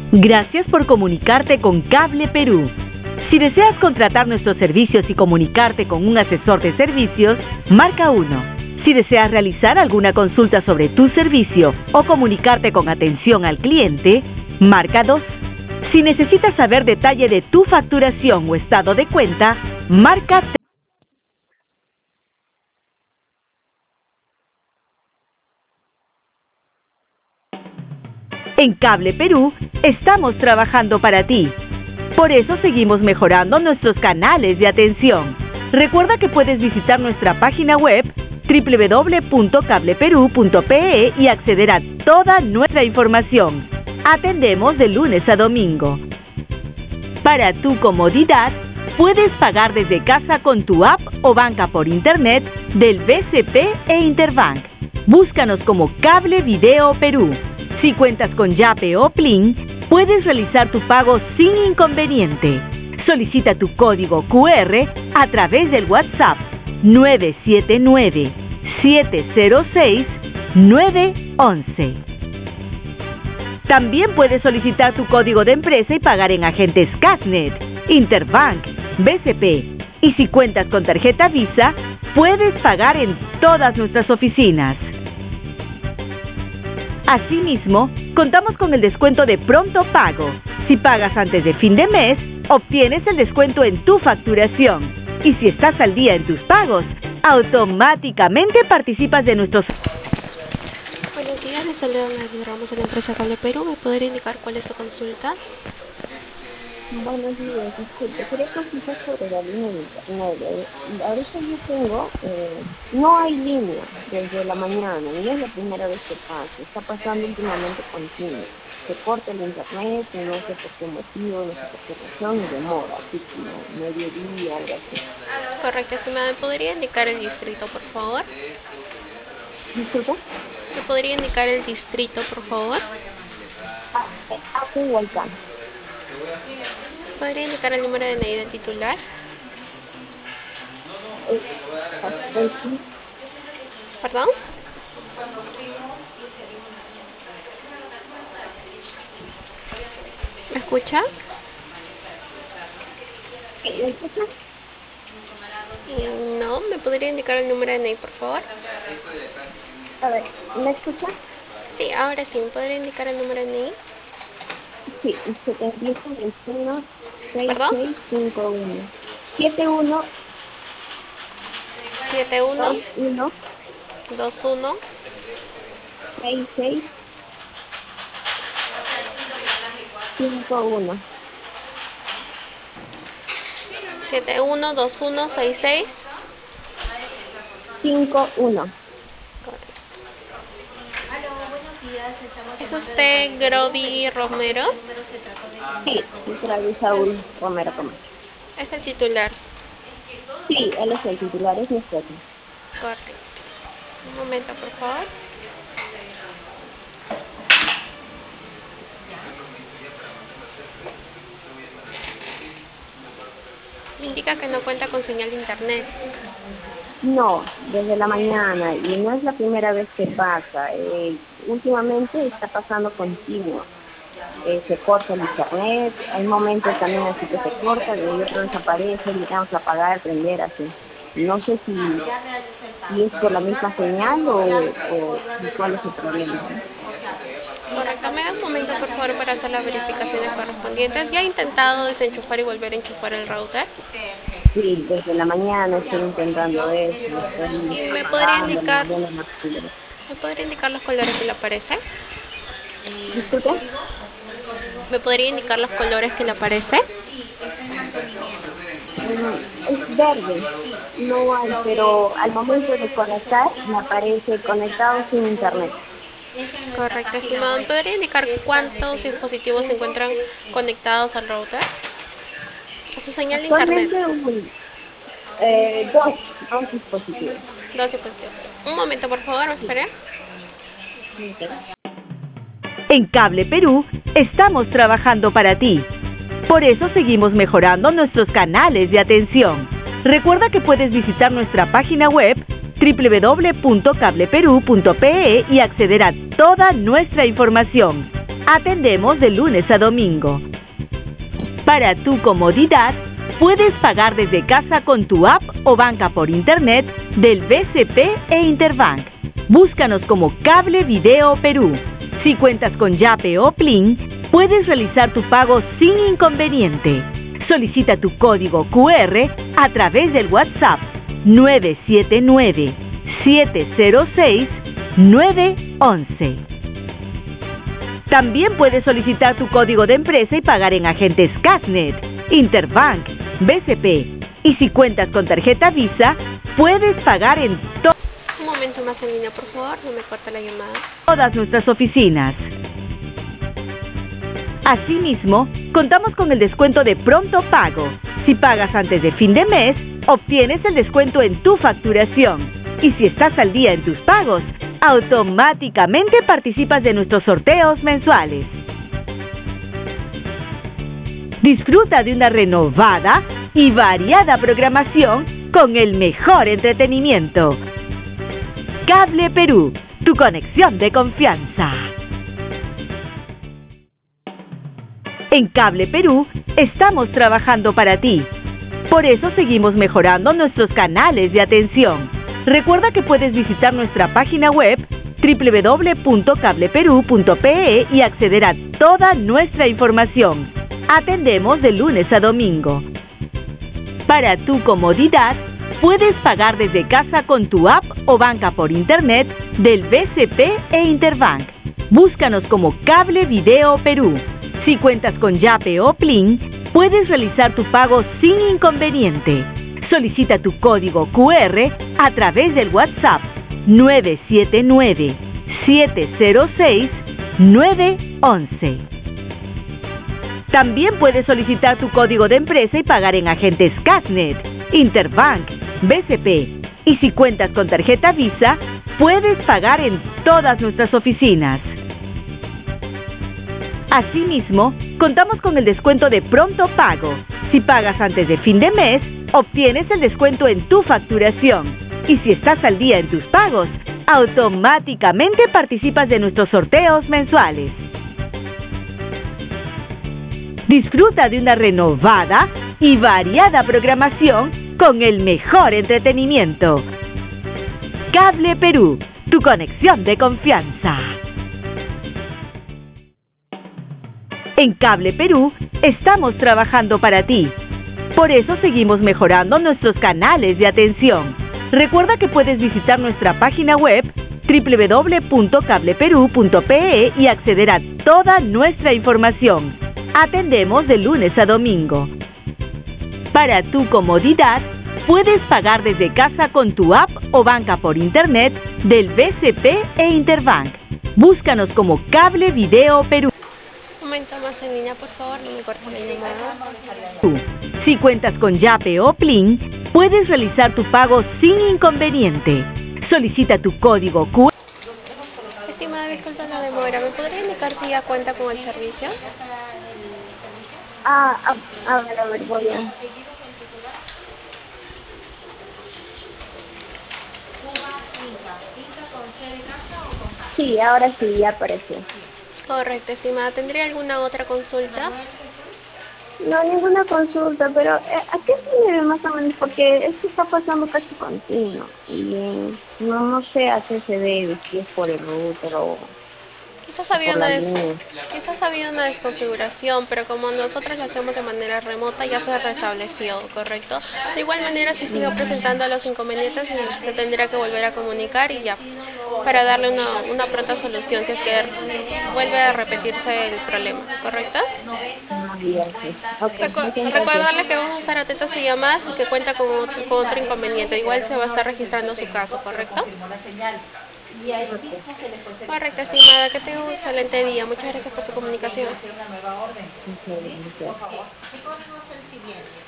Gracias por comunicarte con Cable Perú. Si deseas contratar nuestros servicios y comunicarte con un asesor de servicios, marca 1. Si deseas realizar alguna consulta sobre tu servicio o comunicarte con atención al cliente, marca 2. Si necesitas saber detalle de tu facturación o estado de cuenta, marca 3. En Cable Perú, estamos trabajando para ti. Por eso seguimos mejorando nuestros canales de atención. Recuerda que puedes visitar nuestra página web www.cableperu.pe y acceder a toda nuestra información. Atendemos de lunes a domingo. Para tu comodidad, puedes pagar desde casa con tu app o banca por internet del BCP e Interbank. Búscanos como Cable Video Perú. Si cuentas con Yape o Plin, puedes realizar tu pago sin inconveniente. Solicita tu código QR a través del WhatsApp 979-706-911. También puedes solicitar tu código de empresa y pagar en agentes Casnet, Interbank, BCP. Y si cuentas con tarjeta Visa, puedes pagar en todas nuestras oficinas. Asimismo, contamos con el descuento de pronto pago. Si pagas antes de fin de mes, obtienes el descuento en tu facturación. Y si estás al día en tus pagos, automáticamente participas de nuestros... Buenos días, les saluda Nadia Ramos de la empresa Cable Perú. ¿Me podría indicar cuál es su consulta? Buenos días, disculpe, quería consultar sobre la línea de internet. Ahorita yo tengo, no hay línea desde la mañana, y es la primera vez que pasa, está pasando últimamente continuo. Se corta el internet, y no sé por qué motivo, no sé por qué razón, y demora, así como mediodía, algo así. Correcto, estimada, ¿me podría indicar el distrito, por favor? ¿Disculpa? ¿Me podría indicar el distrito, por favor? Hace Huaycán. ¿Podría indicar el número de DNI del titular? ¿Perdón? ¿Me escucha? ¿Me escucha? No, ¿me podría indicar el número de DNI, por favor? A ver, ¿me escucha? Sí, ahora sí, ¿me podría indicar el número de DNI? Sí, 7121 ¿Perdón? 6651. 71 71 21 66 51. 712166. 51. Correcto. ¿Es usted Groby Romero? Sí, Israel Saúl Romero Camacho. Es el titular. Sí, él es el titular, es mi esposo. Correcto. Un momento, por favor. Me indica que no cuenta con señal de internet. No, desde la mañana, y no es la primera vez que pasa. Últimamente está pasando continuo. Se corta el internet, hay momentos también así que se corta, y otro desaparece, le tenemos que apagar, prender, así. No sé si es por la misma señal o cuál es el problema, ¿no? Correcto, me da un momento, por favor, para hacer las verificaciones correspondientes. ¿Ya ha intentado desenchufar y volver a enchufar el router? Sí, desde la mañana estoy intentando eso. ¿Me podría indicar los colores que le aparecen? ¿Disculpe? ¿Me podría indicar los colores que le aparecen? Es verde, no hay, pero al momento de conectar me aparece conectado sin internet. Correcto, estimado. ¿Me podría indicar cuántos dispositivos se encuentran conectados al router? A su señal de internet. Actualmente dos dispositivos. Dos dispositivos. Un momento, por favor, ¿me esperé? En Cable Perú, estamos trabajando para ti. Por eso seguimos mejorando nuestros canales de atención. Recuerda que puedes visitar nuestra página web www.cableperu.pe y acceder a toda nuestra información. Atendemos de lunes a domingo. Para tu comodidad, puedes pagar desde casa con tu app o banca por internet del BCP e Interbank. Búscanos como Cable Video Perú. Si cuentas con Yape o Plin, puedes realizar tu pago sin inconveniente. Solicita tu código QR a través del WhatsApp 979-706-911. También puedes solicitar tu código de empresa y pagar en agentes Casnet, Interbank, BCP. Y si cuentas con tarjeta Visa, puedes pagar en Un momento más en línea, por favor, no me corte la llamada. todas nuestras oficinas. Asimismo, contamos con el descuento de pronto pago. Si pagas antes de fin de mes, obtienes el descuento en tu facturación. Y si estás al día en tus pagos, automáticamente participas de nuestros sorteos mensuales. Disfruta de una renovada y variada programación con el mejor entretenimiento. Cable Perú, tu conexión de confianza. En Cable Perú estamos trabajando para ti. Por eso seguimos mejorando nuestros canales de atención. Recuerda que puedes visitar nuestra página web www.cableperú.pe y acceder a toda nuestra información. Atendemos de lunes a domingo. Para tu comodidad, puedes pagar desde casa con tu app o banca por internet del BCP e Interbank. Búscanos como Cable Video Perú. Si cuentas con Yape o Plin, puedes realizar tu pago sin inconveniente. Solicita tu código QR a través del WhatsApp 979-706-911. También puedes solicitar tu código de empresa y pagar en agentes Casnet, Interbank, BCP. Y si cuentas con tarjeta Visa, puedes pagar en todas nuestras oficinas. Asimismo, contamos con el descuento de pronto pago. Si pagas antes de fin de mes, obtienes el descuento en tu facturación. Y si estás al día en tus pagos, automáticamente participas de nuestros sorteos mensuales. Disfruta de una renovada y variada programación con el mejor entretenimiento. Cable Perú, tu conexión de confianza. En Cable Perú estamos trabajando para ti. Por eso seguimos mejorando nuestros canales de atención. Recuerda que puedes visitar nuestra página web www.cableperú.pe y acceder a toda nuestra información. Atendemos de lunes a domingo. Para tu comodidad, puedes pagar desde casa con tu app o banca por internet del BCP e Interbank. Búscanos como Cable Video Perú. Un momento más en línea, por favor, no me corte la llamada. Si cuentas con Yape o Plin, puedes realizar tu pago sin inconveniente. Solicita tu código QR. Estimada, disculpa la demora, ¿me podría indicar si ya cuenta con el servicio? A ver, voy a... Sí, ahora sí, ya apareció. Correcto, estimada. ¿Tendría alguna otra consulta? No, ninguna consulta, pero ¿a qué se debe más o menos? Porque esto está pasando casi continuo y no sé a qué se debe, si es por el router o Quizás por la línea. había una desconfiguración, pero como nosotros lo hacemos de manera remota, ya se restableció, ¿correcto? De igual manera, si sigue presentando los inconvenientes, se tendrá que volver a comunicar y ya, para darle una pronta solución si es que vuelve a repetirse el problema, ¿correcto? Bien, sí. Okay, muchas gracias. Recordarle que vamos a estar atentos a su llamada si que cuenta con otro inconveniente. Igual se va a estar registrando su caso, ¿correcto? Correcto, estimada. Que tenga un excelente día. Muchas gracias por su comunicación. Muchas gracias.